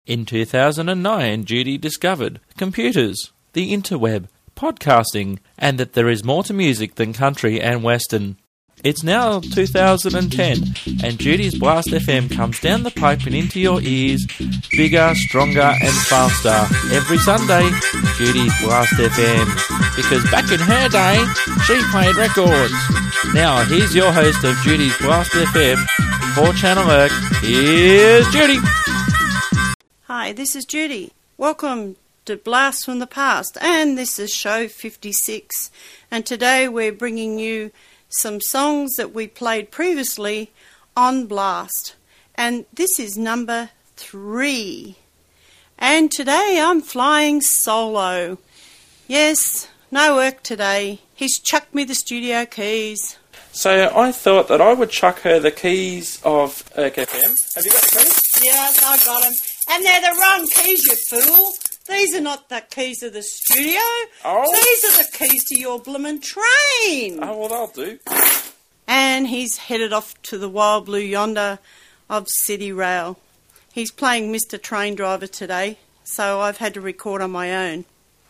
In 2009, Judy discovered computers, the interweb, podcasting, and that there is more to music than country and western. It's now 2010, and Judy's Blast FM comes down the pipe and into your ears, bigger, stronger, and faster. Every Sunday, Judy's Blast FM, because back in her day, she played records. Now, here's your host of Judy's Blast FM, for Channel Erk. Here's Judy. Hi, this is Judy. Welcome to Blast from the Past, and this is show 56. And today we're bringing you some songs that we played previously on Blast. And this is number 3. And today I'm flying solo. Yes, no work today. He's chucked me the studio keys. So I thought that I would chuck her the keys of Erk FM. Have you got the keys? Yes, I got them. And they're the wrong keys, you fool. These are not the keys of the studio. Oh. These are the keys to your bloomin' train. Oh, well, they'll do. And he's headed off to the wild blue yonder of City Rail. He's playing Mr. Train Driver today, so I've had to record on my own.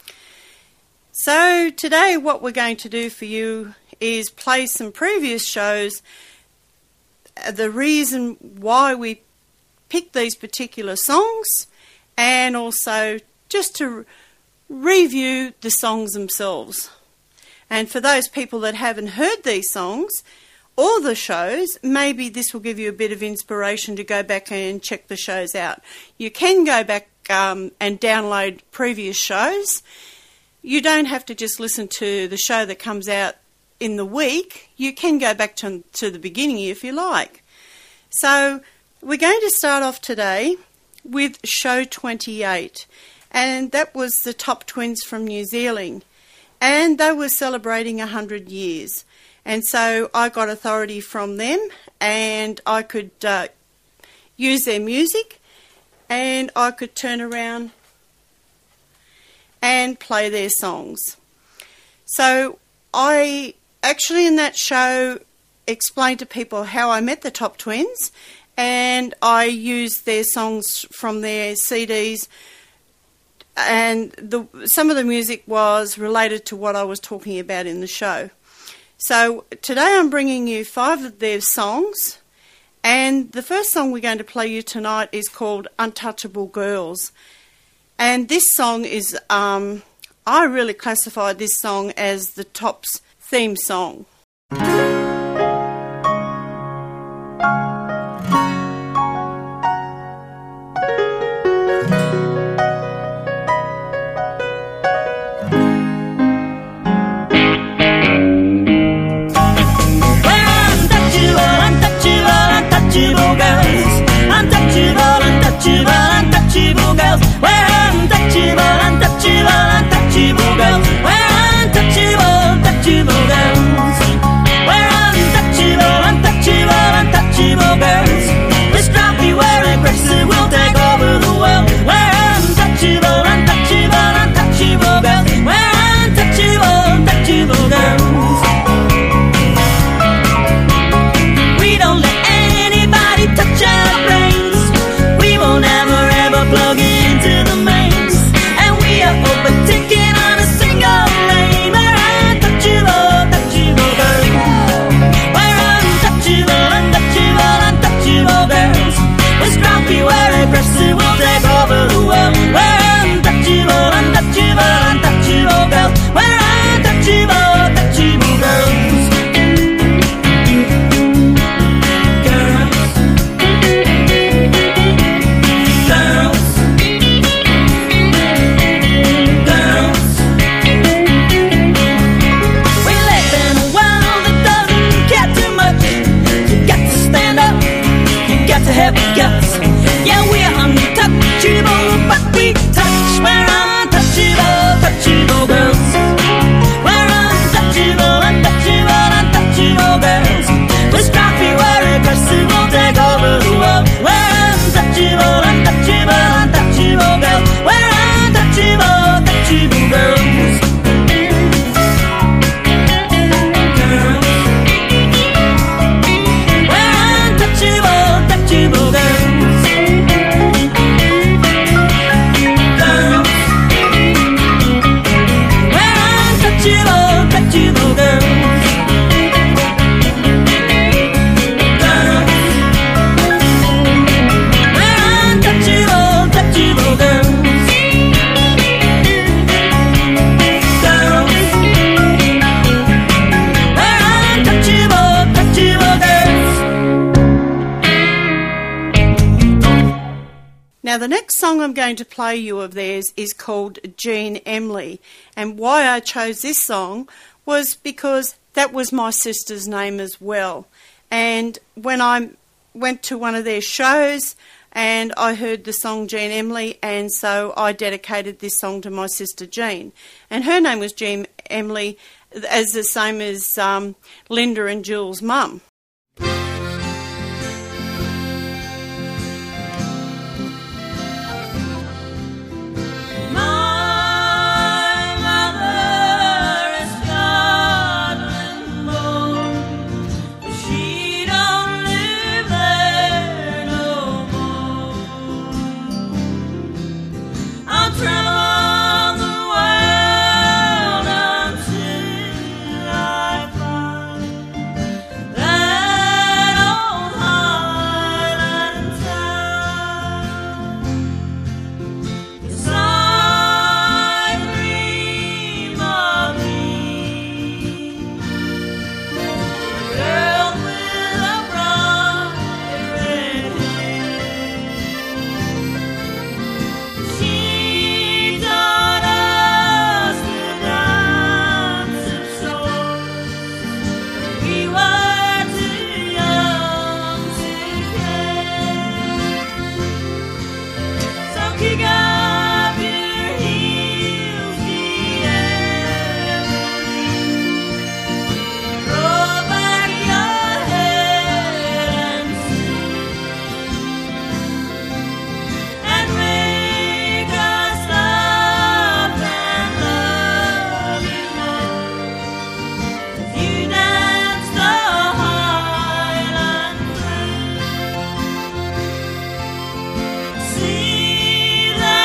So today what we're going to do for you is play some previous shows, the reason why we picked these particular songs, and also just to review the songs themselves. And for those people that haven't heard these songs or the shows, maybe this will give you a bit of inspiration to go back and check the shows out. You can go back and download previous shows. You don't have to just listen to the show that comes out in the week. You can go back to the beginning if you like. So we're going to start off today with show 28. And that was the Top Twins from New Zealand. And they were celebrating 100 years. And so I got authority from them, and I could use their music, and I could turn around and play their songs. So I actually in that show explained to people how I met the Top Twins, and I used their songs from their CDs, and some of the music was related to what I was talking about in the show. So today I'm bringing you 5 of their songs, and the first song we're going to play you tonight is called Untouchable Girls. And this song is, I really classified this song as the Tops theme song. Untouchable girls, we're untouchable girls, we're untouchable girls. Now, the next song I'm going to play you of theirs is called Jean Emily. And why I chose this song was because that was my sister's name as well. And when I went to one of their shows and I heard the song Jean Emily, and so I dedicated this song to my sister Jean. And her name was Jean Emily, as the same as Linda and Jules' mum. See that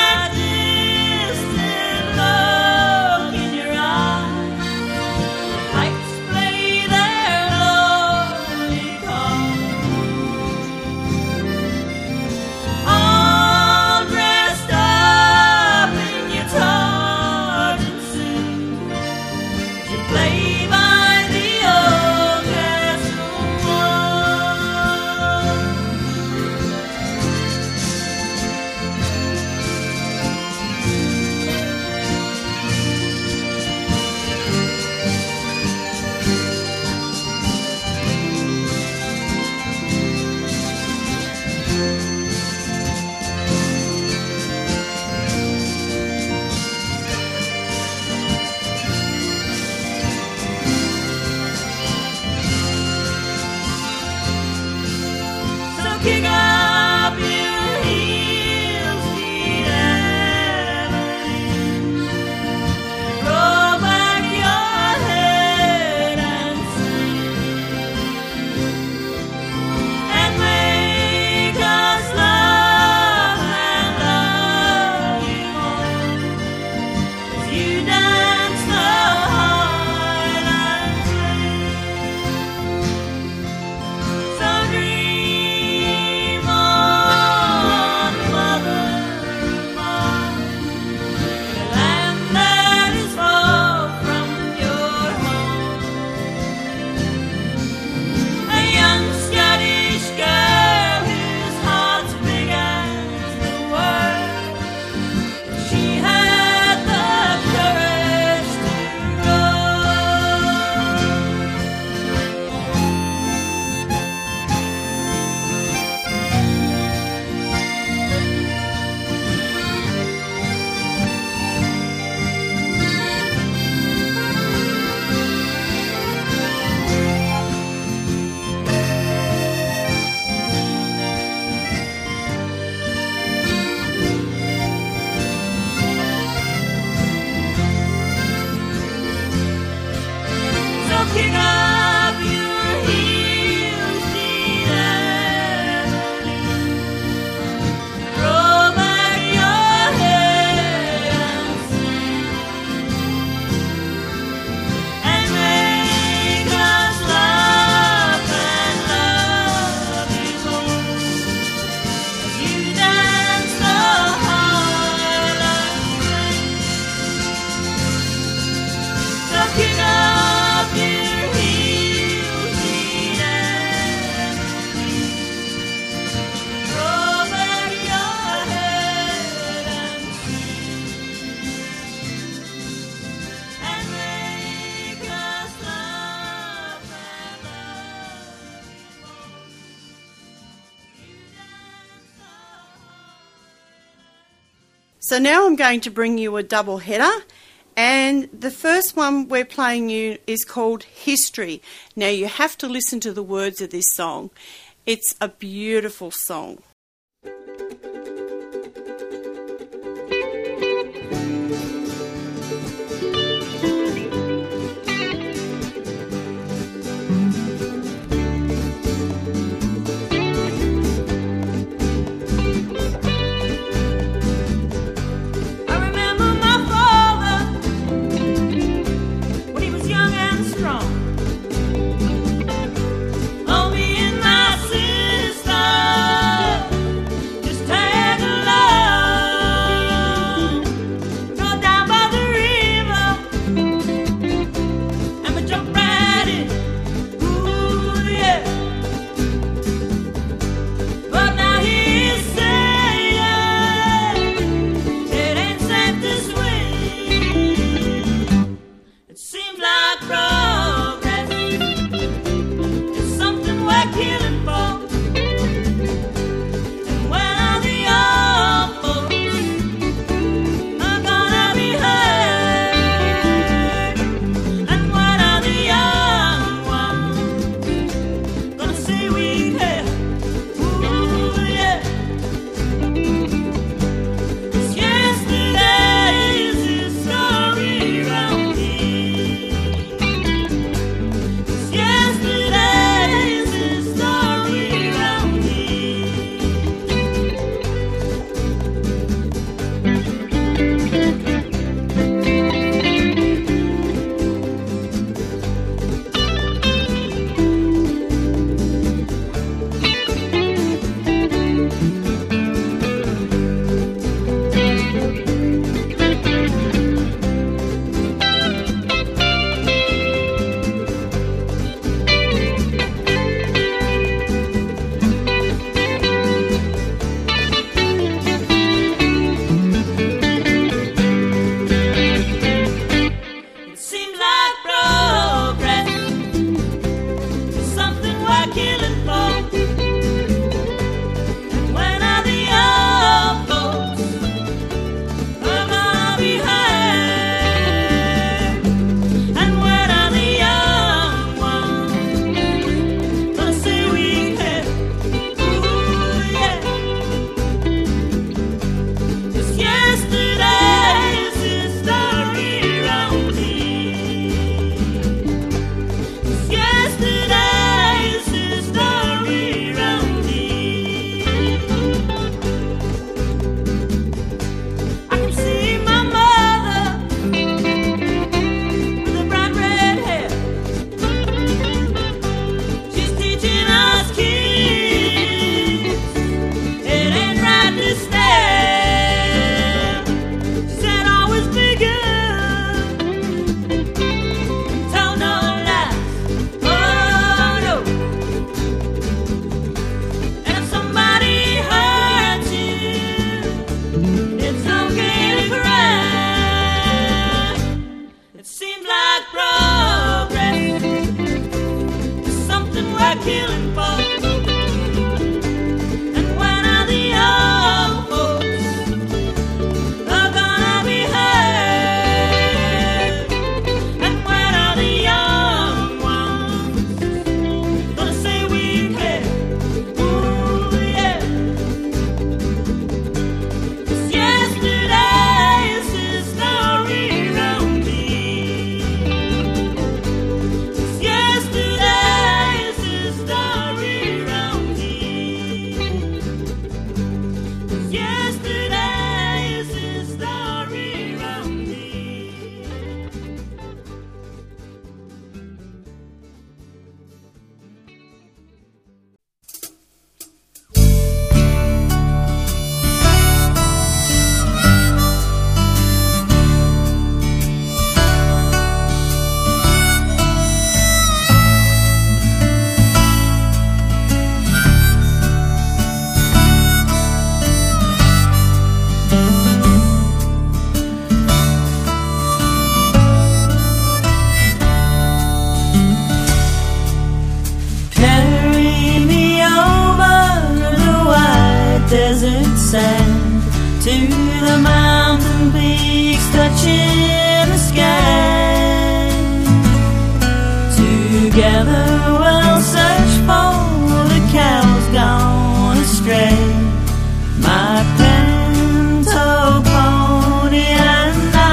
So now I'm going to bring you a double header, and the first one we're playing you is called History. Now you have to listen to the words of this song. It's a beautiful song. to the mountain peaks touching the sky. Together we'll search for the cows gone astray. My pinto pony and I.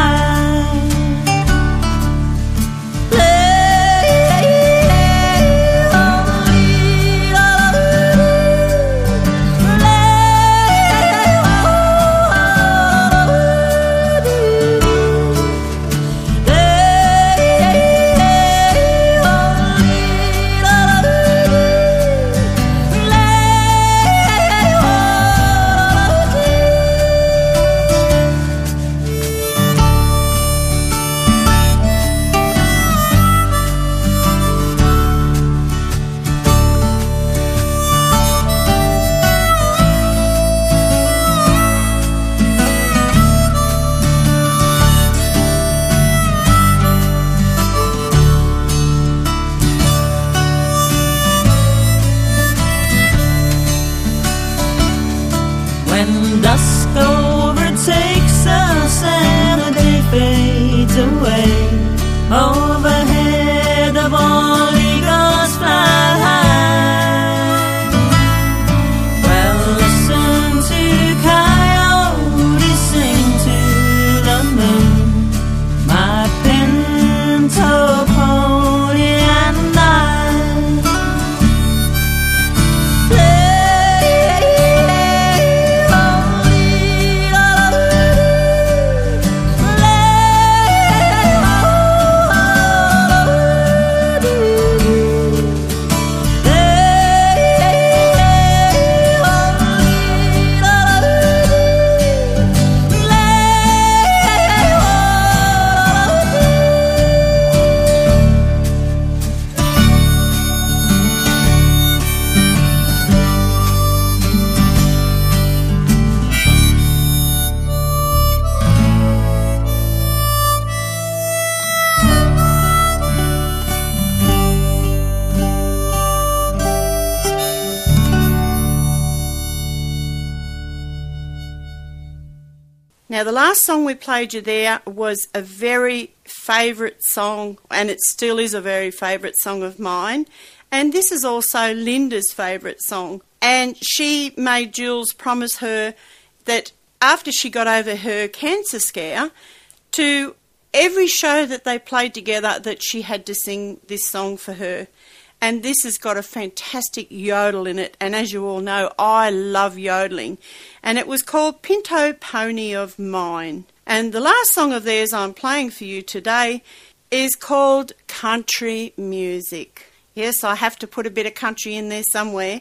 When dusk overtakes us and the day fades away, overhead the bald eagles fly high. Well, listen to coyotes sing to the moon. My pinto pony and I. Now, the last song we played you there was a very favourite song, and it still is a very favourite song of mine. And this is also Linda's favourite song. And she made Jules promise her that after she got over her cancer scare, to every show that they played together, that she had to sing this song for her. And this has got a fantastic yodel in it. And as you all know, I love yodeling. And it was called Pinto Pony of Mine. And the last song of theirs I'm playing for you today is called Country Music. Yes, I have to put a bit of country in there somewhere.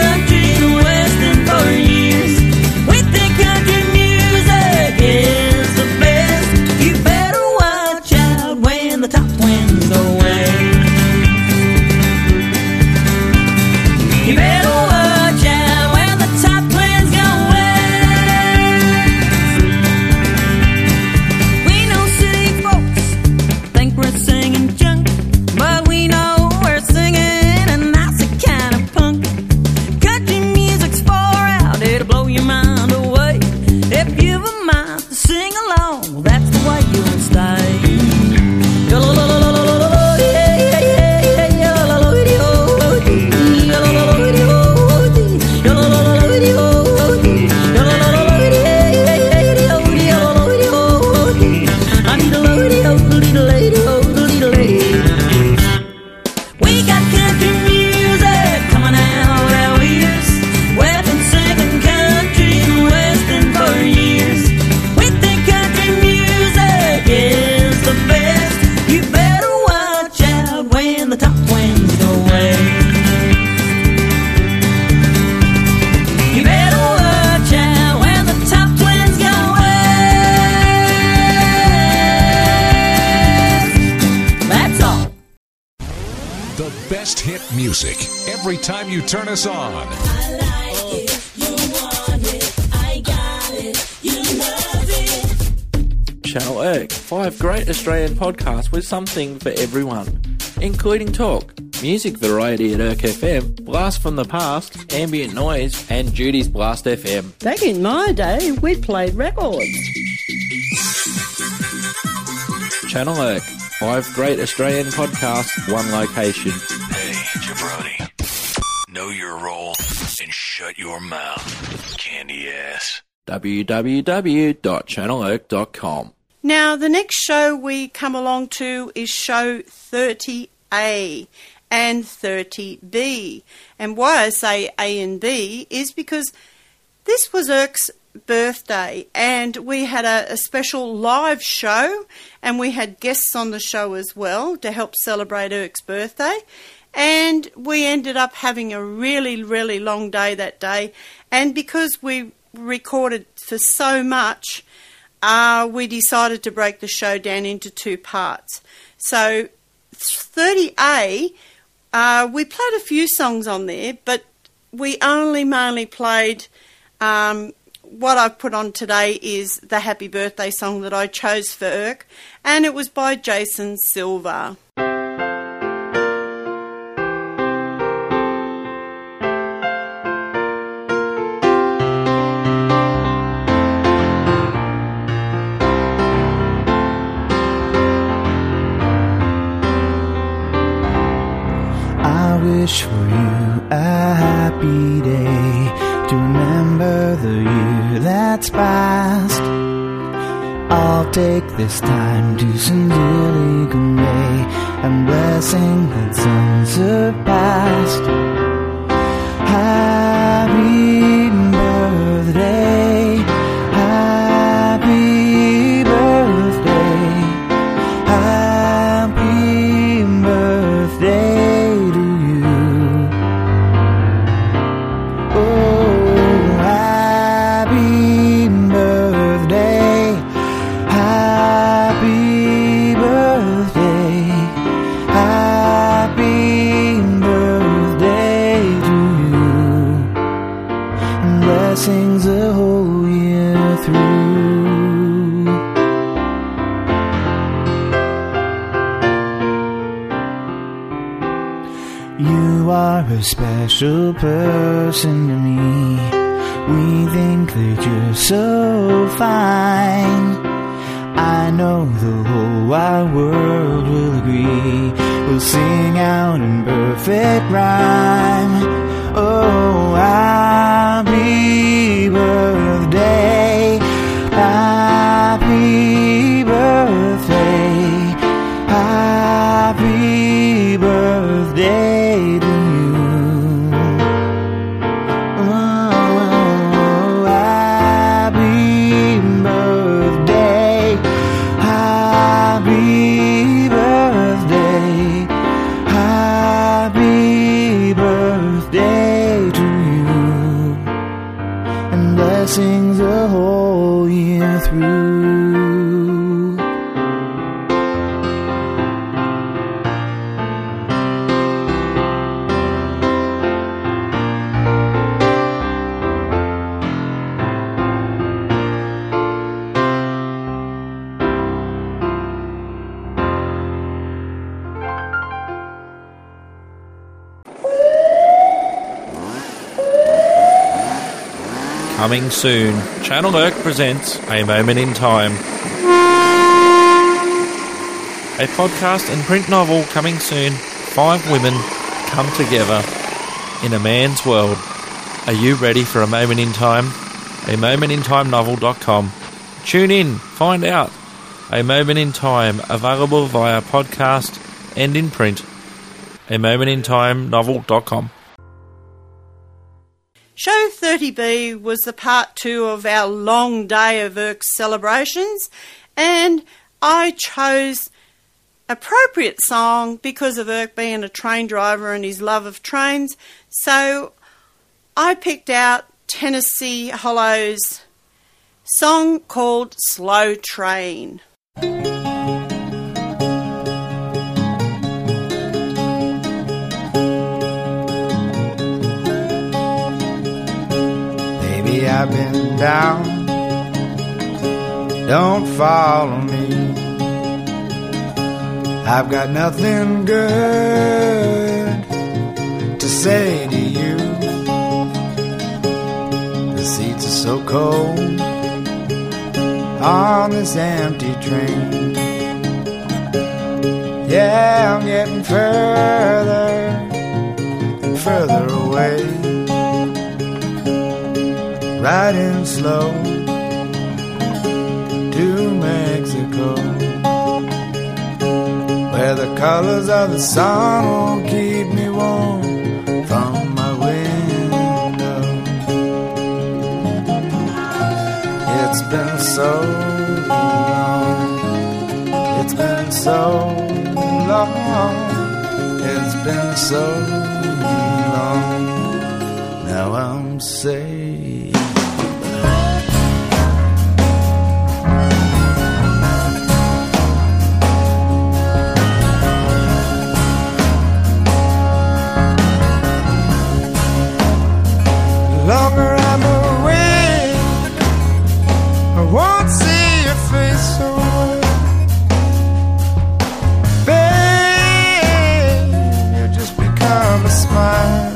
Is music every time you turn us on. I like it, you want it, I got it, you love it. Channel Erg, 5 great Australian podcasts with something for everyone, including talk, music variety at Erk FM, Blast from the Past, Ambient Noise, and Judy's Blast FM. Back in my day, we played records. Channel Erk, 5 great Australian podcasts, one location. Hey, jabroni. Know your role and shut your mouth, candy ass. www.channelerk.com. Now, the next show we come along to is show 30A and 30B. And why I say A and B is because this was Erk's birthday, and we had a special live show, and we had guests on the show as well to help celebrate Erk's birthday. And we ended up having a really, really long day that day. And because we recorded for so much, we decided to break the show down into 2 parts. So 30A, we played a few songs on there, but we only mainly played... what I've put on today is the happy birthday song that I chose for Erk, and it was by Jason Silva. I wish for you a happy day, to remember the year that's past. I'll take this time to sincerely convey a blessing that's unsurpassed. Happy birthday, happy birthday, happy birthday to you. Oh, happy birthday, happy birthday, happy birthday to you, and blessings the whole year through. You are a special person to me. We think that you're so fine. I know the whole wide world will agree. We'll sing out in perfect rhyme. Oh, happy birthday, happy birthday, happy birthday to you. Oh, happy birthday, happy birthday, happy birthday to you, and blessings the whole year through. Coming soon, Channel Erk presents A Moment in Time. A podcast and print novel coming soon. 5 women come together in a man's world. Are you ready for A Moment in Time? AMomentinTimeNovel.com. Tune in, find out. A Moment in Time, available via podcast and in print. AMomentinTimeNovel.com. Show 30B was the part 2 of our long day of Erk celebrations, and I chose appropriate song because of Erk being a train driver and his love of trains. So I picked out Tennessee Hollow's song called Slow Train. I've been down. Don't follow me. I've got nothing good to say to you. The seats are so cold on this empty train. Yeah, I'm getting further and further away. Riding slow to Mexico, where the colors of the sun will keep me warm from my window. It's been so long. It's been so long. It's been so long. Now I'm saved. Longer I'm away, I won't see your face so well. Babe, you just become a smile.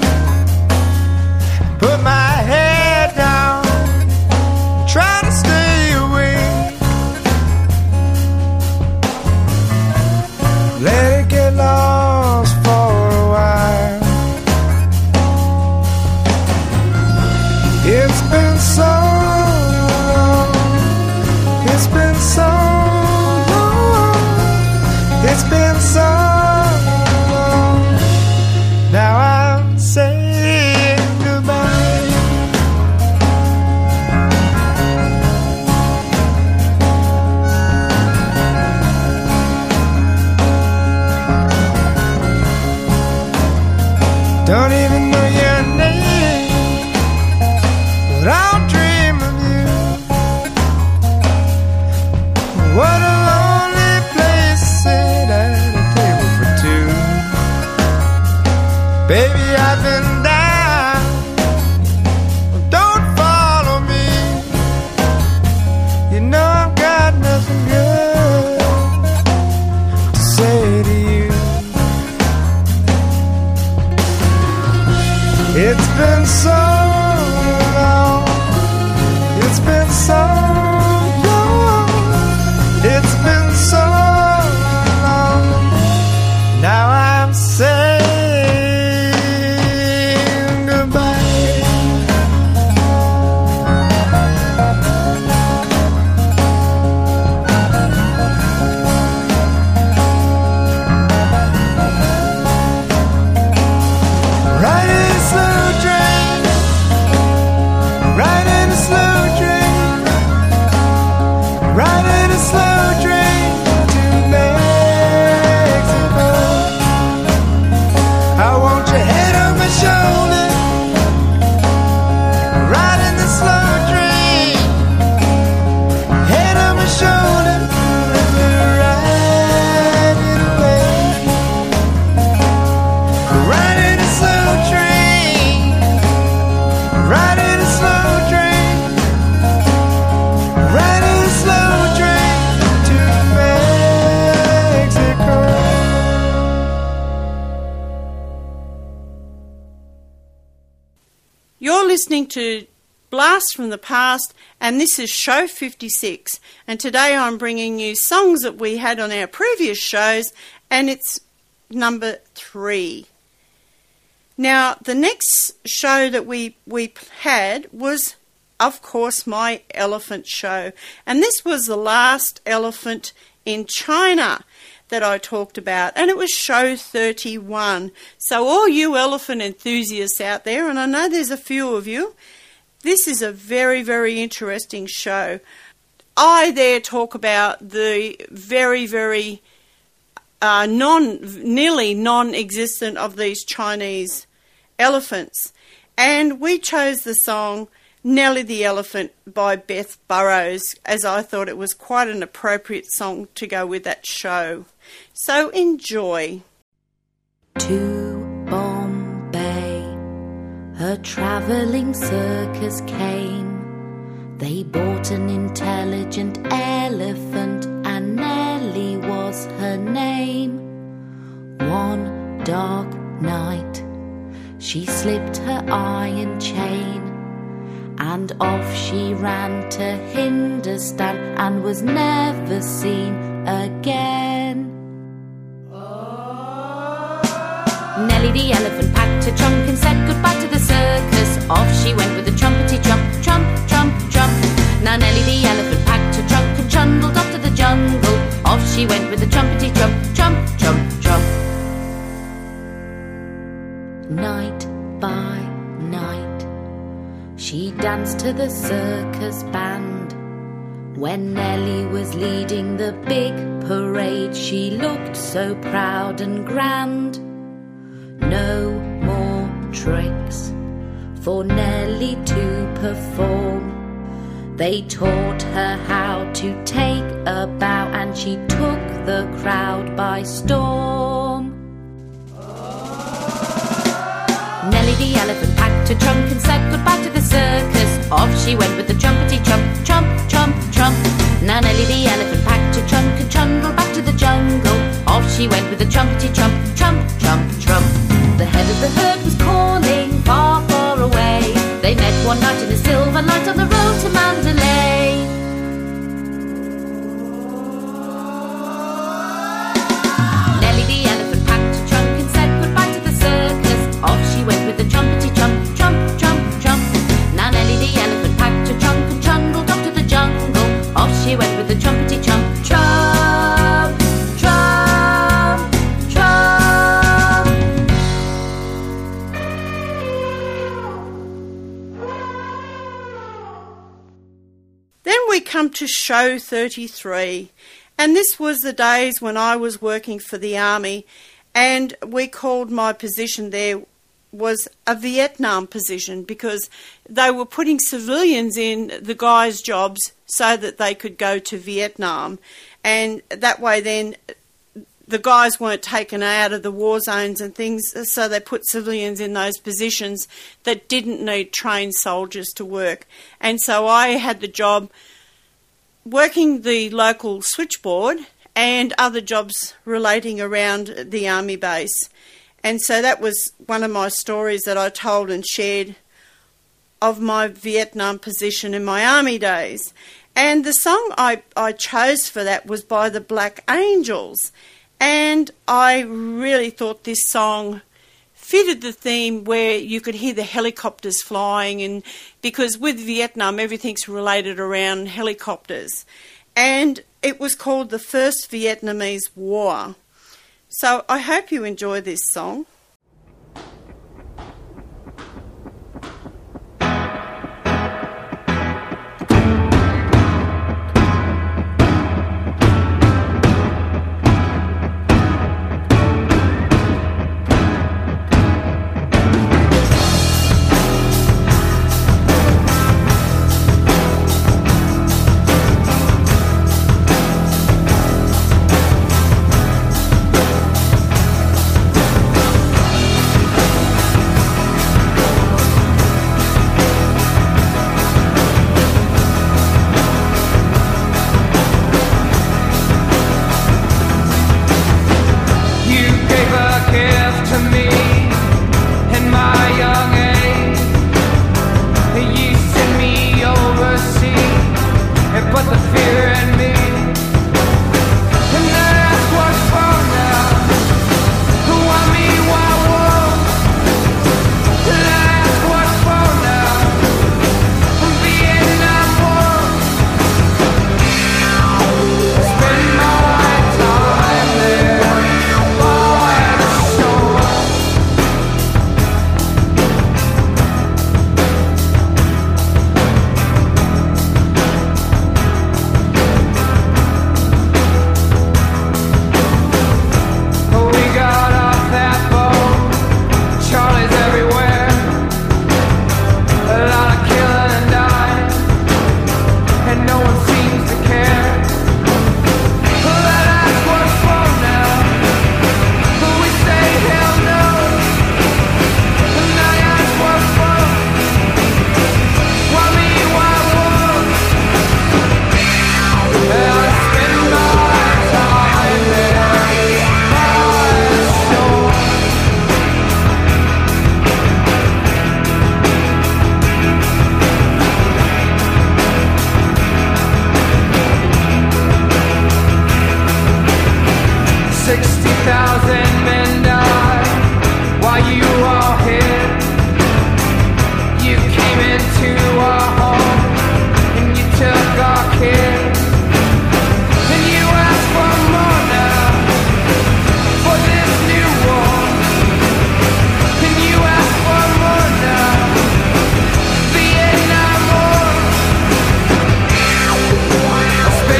Put my head down, try to stay awake. Let it get lost for a while. It's been so long. It's been so long. It's been so long. Now I'm saying goodbye. Don't even know your name, but I'll dream of you. What a lonely place to sit at a table for two. Baby, I've been down. Don't follow me. You know I've got nothing good to say to you. It's been so long. It's been so long. It's been so long. Now I'm saying goodbye. Riding a slow train, riding a slow train, riding a slow train to Mexico. I want your head on my shoulder, riding the slow train, head on my shoulder, riding away, riding a slow train, riding a slow train, riding a slow train to Mexico. You're listening to Blast from the Past, and this is show 56. And today I'm bringing you songs that we had on our previous shows, and it's number 3. Now, the next show that we had was, of course, my elephant show. And this was the last elephant in China that I talked about, and it was show 31. So all you elephant enthusiasts out there, and I know there's a few of you, this is a very, very interesting show. I there talk about the very, very nearly non-existent of these Chinese elephants. And we chose the song Nellie the Elephant by Beth Burrows, as I thought it was quite an appropriate song to go with that show. So enjoy. To Bombay, Her travelling circus came. They bought an intelligent elephant, and Nellie was her name. One dark night, she slipped her iron chain, and off she ran to Hindustan and was never seen again. Nellie the elephant packed her trunk and said goodbye to the circus. Off she went with a trumpety trump, trump, trump, trump. Now Nellie the elephant packed her trunk and trundled off to the jungle. Off she went with a trumpety trump, trump, trump, trump. Night by night, she danced to the circus band. When Nellie was leading the big parade, she looked so proud and grand. No more tricks for Nellie to perform. They taught her how to take a bow, and she took the crowd by storm. Nellie the elephant packed her trunk and said goodbye to the circus. Off she went with the trumpety trump, trump, trump, trump. Now Nellie the elephant packed her trunk and trundled back to the jungle. Off she went with the trumpety trump, trump, trump, trump. The head of the herd was calling far, far away. They met one night in the silver light on the road to Mandalay. Nellie the elephant packed her trunk and said goodbye to the circus. Off she went with the trumpety trump, trump, trump, trump. Now Nellie the elephant packed her trunk and trundled off to the jungle. Off she went with the trumpety trump, trump, trump, trump. Then we come to show 33, and this was the days when I was working for the Army, and we called my position there was a Vietnam position because they were putting civilians in the guys' jobs so that they could go to Vietnam, and that way then the guys weren't taken out of the war zones and things, so they put civilians in those positions that didn't need trained soldiers to work. And so I had the job working the local switchboard and other jobs relating around the Army base. And so that was one of my stories that I told and shared of my Vietnam position in my Army days. And the song I chose for that was by the Black Angels. And I really thought this song fitted the theme where you could hear the helicopters flying, and because with Vietnam everything's related around helicopters. And it was called the First Vietnamese War. So I hope you enjoy this song.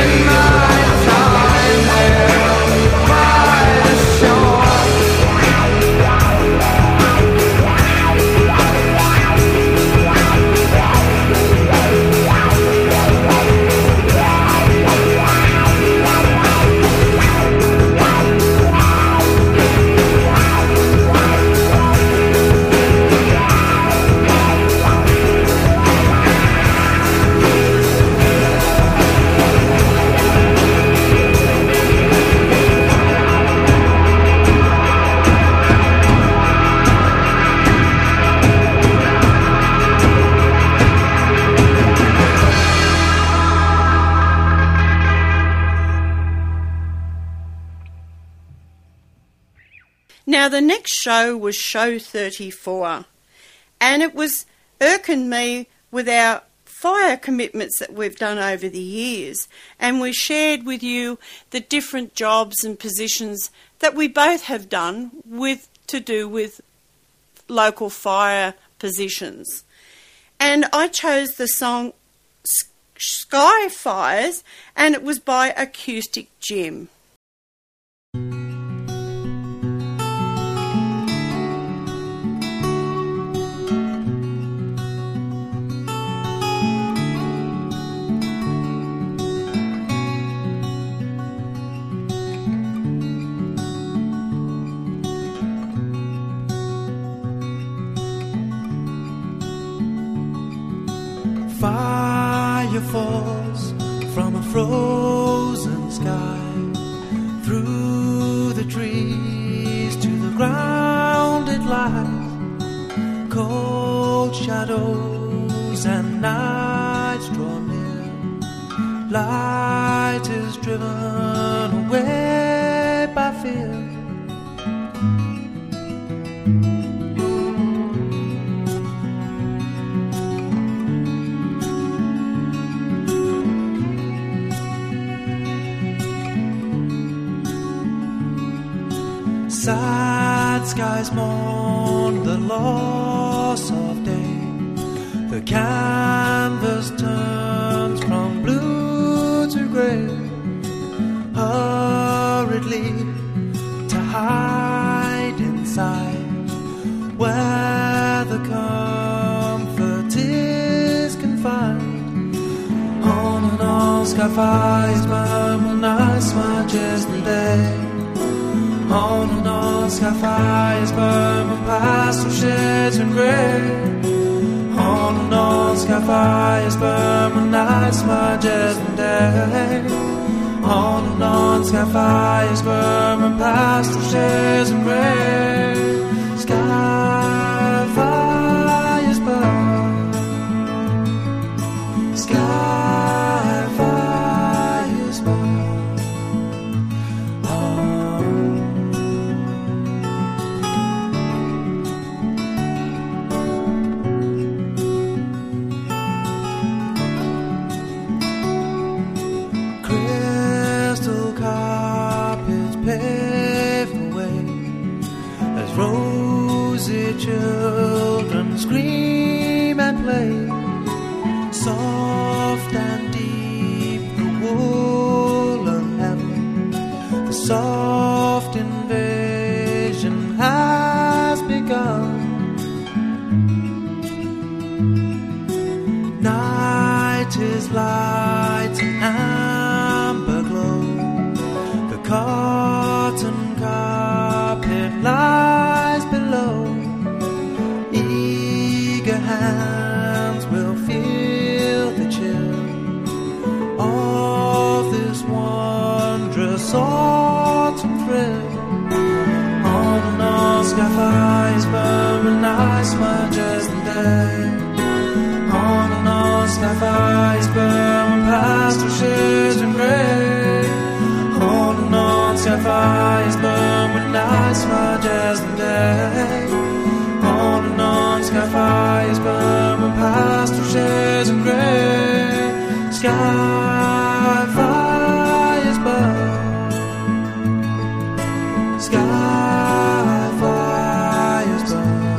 Now, the next show was show 34, and it was irking me with our fire commitments that we've done over the years, and we shared with you the different jobs and positions that we both have done to do with local fire positions. And I chose the song Sky Fires, and it was by Acoustic Jim. Fire falls from a frozen sky, through the trees to the ground it lies. Cold shadows and nights draw near. Light is driven away by fear. Sad skies mourn the loss of day. The canvas turns from blue to grey. Hurriedly to hide inside, where the comfort is confined. On and on sky fires burn when I smile just the day. On and on sky fires burn when pastel shades in grey. On and on sky fires burn when nights my just day. On and on sky fires burn when pastel shades in grey. Sky fires burn. Sky fires burn. Children scream and play, soft and deep the woolen heaven. The soft invasion has begun. Night is light and amber glow. The cotton carpet lies below. Hands will feel the chill of this wondrous autumn thrill. On and on sky fires burn when I smile just the day. On and on sky fires burn when pastel shades in grey. On and on sky fires burn when I smile just the day. On and on sky fires burn when pastel shades in grey. Sky fires burn. Sky fires burn.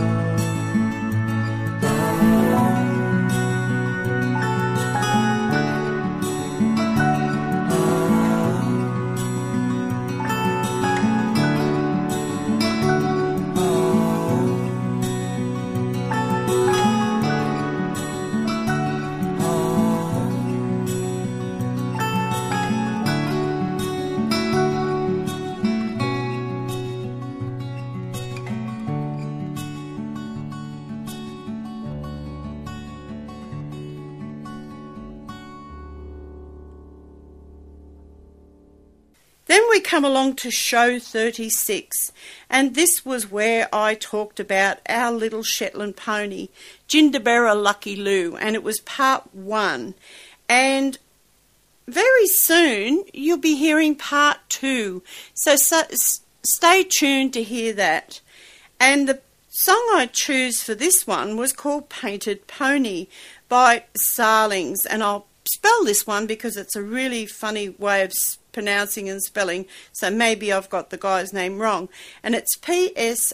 Then we come along to show 36, and this was where I talked about our little Shetland pony, Jindaberra Lucky Lou, and it was part 1. And very soon you'll be hearing part 2, so stay tuned to hear that. And the song I choose for this one was called Painted Pony by Sarlings, and I'll spell this one because it's a really funny way of pronouncing and spelling, so maybe I've got the guy's name wrong, and it's Psalings.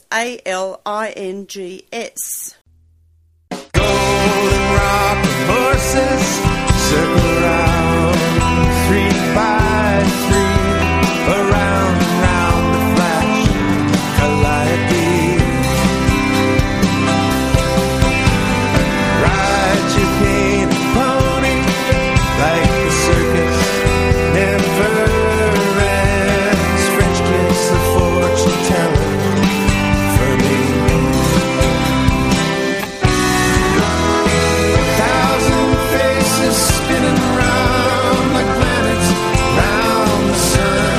Golden rock horses circle round 3 by 3 around and round the flash calliope. Ride your painted pony like the circus never ends. French kiss the fortune teller for me. 1,000 faces spinning round like planets round the sun.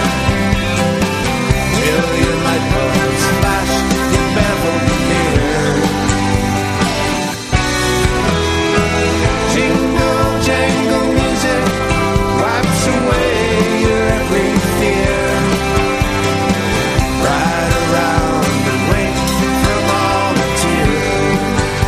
Million light bulbs flashed in beveled mirror. Jingle jangle music wipes away your every fear. Ride around and wait from all the tears.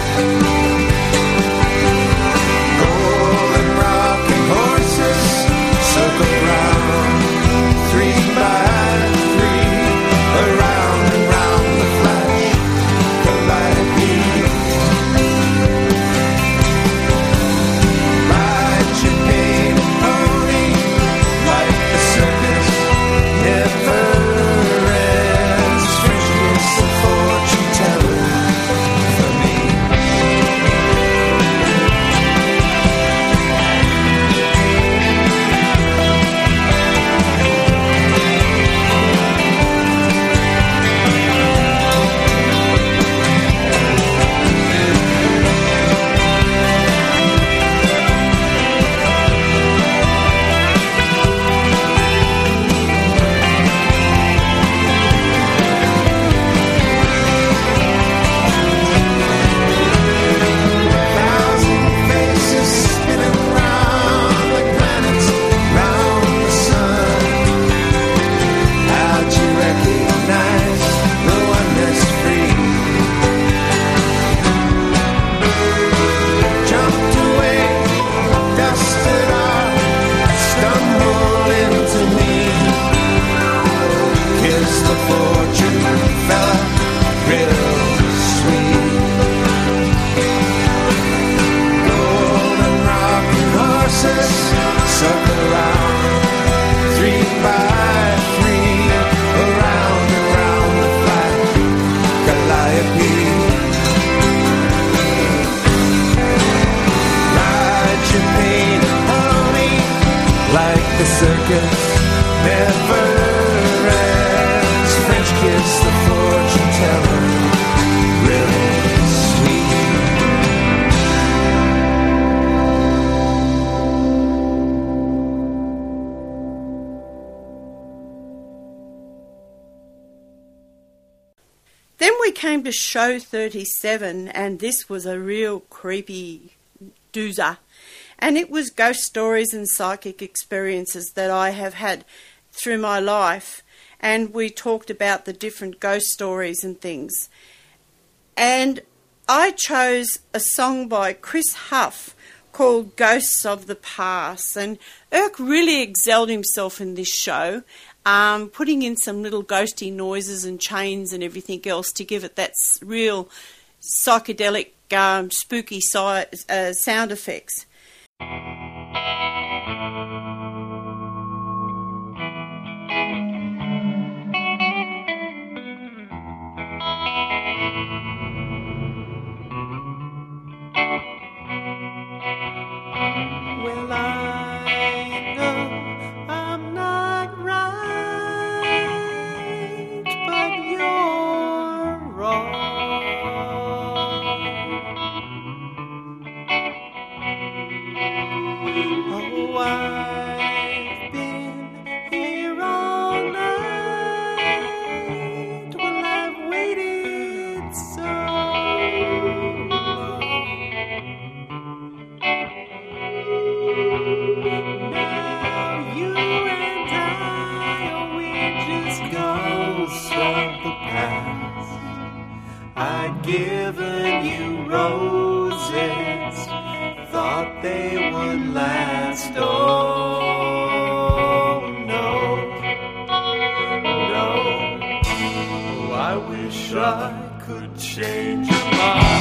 Golden rocking horses circle round 3 by 3 around and round the flash calliope. Ride your painted pony like the circus never ends. French kiss the fortune teller for me. Thousand faces spinning round like planets round the sun. How'd you recognize the one that's free? Jumped away, dusted off, stumbled into me. Kiss the fortune fella, real sweet. Golden rocking horses circle round 3 by 3 around and round the flash calliope. Ride your painted pony like the circus never ends. French kiss the fortune teller, really sweet. Then we came to show 37, and this was a real creepy doozer. And it was ghost stories and psychic experiences that I have had through my life. And we talked about the different ghost stories and things. And I chose a song by Chris Huff called Ghosts of the Past. And Irk really excelled himself in this show, putting in some little ghosty noises and chains and everything else to give it that real psychedelic, spooky sound effects. Well, I know I'm not right, but you're wrong. given you roses, thought they would last. Oh, no, no. Oh, I wish I could change your mind.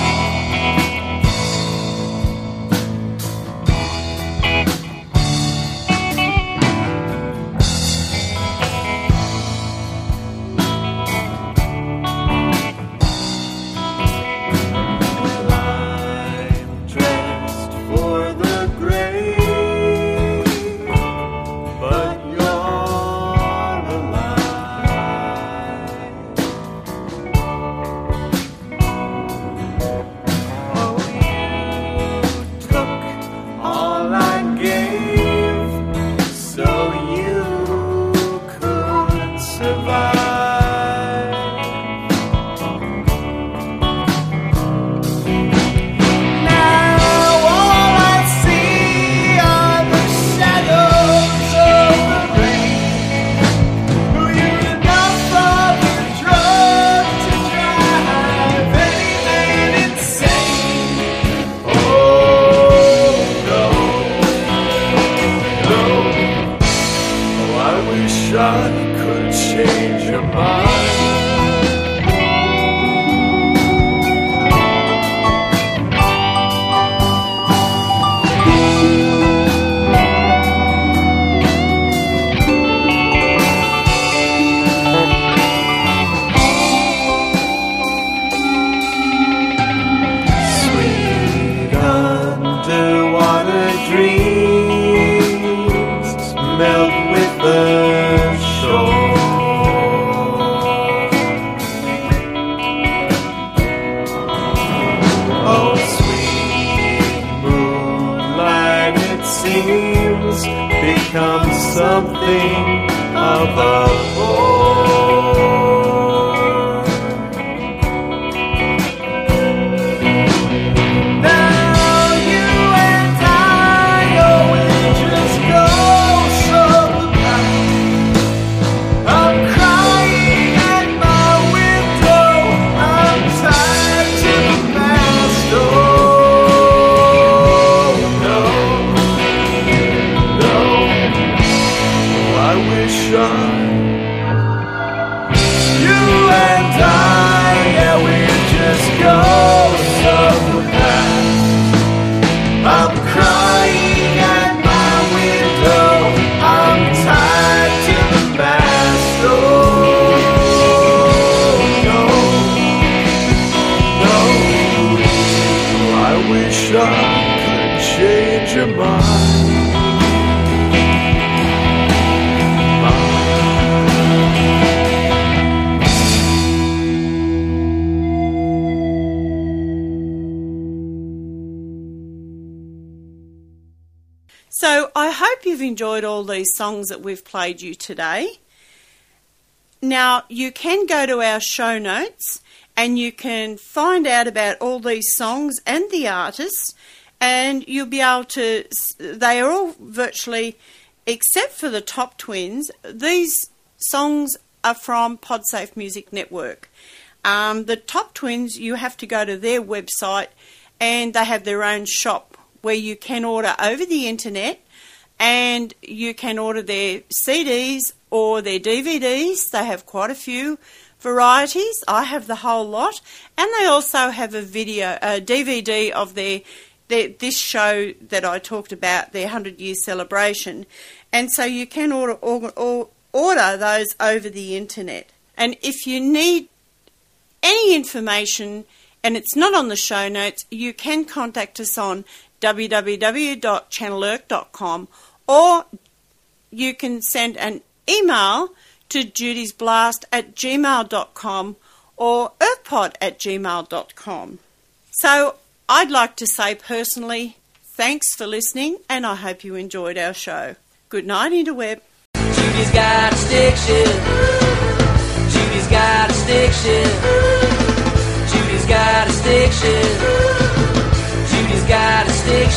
Become something of a bore. Now you and I, oh, we just go so fast. I'm crying at my window, I'm tied to the mast. Oh, no. I wish you and I, yeah, we just go so fast. I'm crying at my window, I'm tied to the mast. Oh, no, no, I wish I could change your mind. So I hope you've enjoyed all these songs that we've played you today. Now, you can go to our show notes and you can find out about all these songs and the artists, and you'll be able to, they are all virtually, except for the Top Twins, these songs are from Podsafe Music Network. The Top Twins, you have to go to their website and they have their own shop where you can order over the internet, and you can order their CDs or their DVDs. They have quite a few varieties. I have the whole lot, and they also have a DVD of this show that I talked about, their 100-year celebration, and so you can order those over the internet. And if you need any information and it's not on the show notes, you can contact us on www.channelirk.com, or you can send an email to judysblast@gmail.com or irkpod@gmail.com. So I'd like to say personally, thanks for listening, and I hope you enjoyed our show. Good night, interweb. Judy's got a stick shift. Judy's got a stick shift. Judy's got a stick shift. Judy's got a stick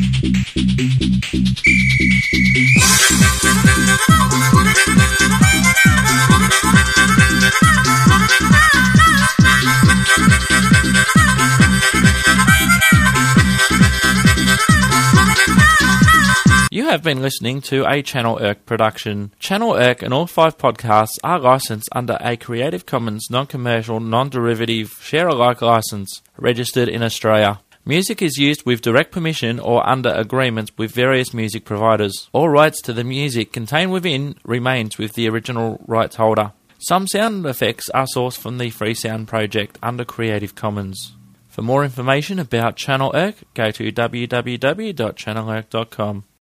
shift. have been listening to a Channel Irk production. Channel Irk and all 5 podcasts are licensed under a Creative Commons non-commercial, non-derivative, share-alike license, registered in Australia. Music is used with direct permission or under agreements with various music providers. All rights to the music contained within remains with the original rights holder. Some sound effects are sourced from the Freesound project under Creative Commons. For more information about Channel Irk, go to www.channelirk.com.